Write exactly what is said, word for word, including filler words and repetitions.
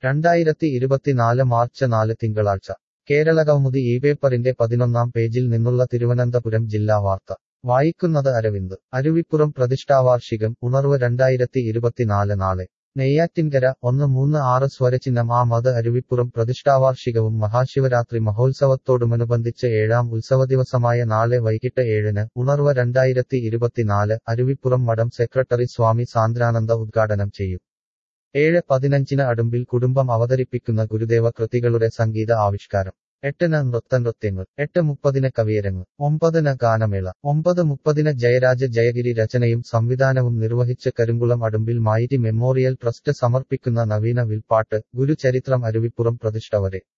രണ്ടായിരത്തി ഇരുപത്തിനാല് മാർച്ച് നാല് തിങ്കളാഴ്ച കേരളകൗമുദി ഈ പേപ്പറിന്റെ പതിനൊന്നാം പേജിൽ നിന്നുള്ള തിരുവനന്തപുരം ജില്ലാ വാർത്ത വായിക്കുന്നത് അരവിന്ദ്. അരുവിപ്പുറം പ്രതിഷ്ഠാവാർഷികം ഉണർവ് രണ്ടായിരത്തി ഇരുപത്തിനാല് നാളെ നെയ്യാറ്റിൻകര ഒന്ന് മൂന്ന് ആറ് സ്വരചിഹ്നം ആ മത് അരുവിപ്പുറം പ്രതിഷ്ഠാവാർഷികവും മഹാശിവരാത്രി മഹോത്സവത്തോടുമനുബന്ധിച്ച് ഏഴാം ഉത്സവദിവസമായ നാളെ വൈകിട്ട് ഏഴിന് ഉണർവ് രണ്ടായിരത്തി ഇരുപത്തിനാല് അരുവിപ്പുറം മഠം സെക്രട്ടറി സ്വാമി സാന്ദ്രാനന്ദ ഉദ്ഘാടനം ചെയ്യും. ഏഴ് പതിനഞ്ചിന് അടുമ്പിൽ കുടുംബം അവതരിപ്പിക്കുന്ന ഗുരുദേവ കൃതികളുടെ സംഗീത ആവിഷ്കാരം. എട്ടിന് നൃത്തനൃത്യങ്ങൾ. എട്ട് മുപ്പതിന് കവിയരങ്ങ്. ഒമ്പതിന് ഗാനമേള. ഒമ്പത് മുപ്പതിന് ജയരാജ ജയഗിരി രചനയും സംവിധാനവും നിർവഹിച്ച് കരിങ്കുളം അടുമ്പിൽ മായിരി മെമ്മോറിയൽ ട്രസ്റ്റ് സമർപ്പിക്കുന്ന നവീന വിൽപ്പാട്ട് ഗുരുചരിത്രം അരുവിപ്പുറം പ്രതിഷ്ഠ വരെ